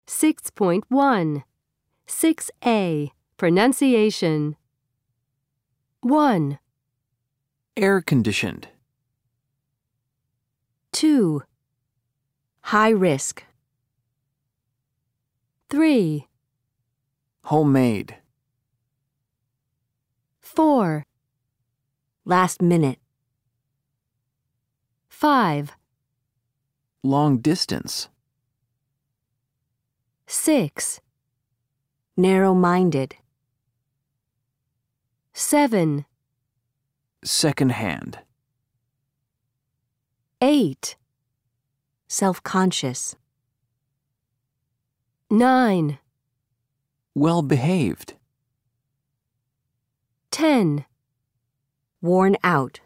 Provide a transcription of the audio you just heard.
6.1 6A Pronunciation 1, Air-conditioned. 2, High risk. 3, Homemade. 4, Last minute. 5, Long distance. 6, Narrow-minded. 7, Second-hand. 8, Self-conscious. 9, Well-behaved. 10. Worn out.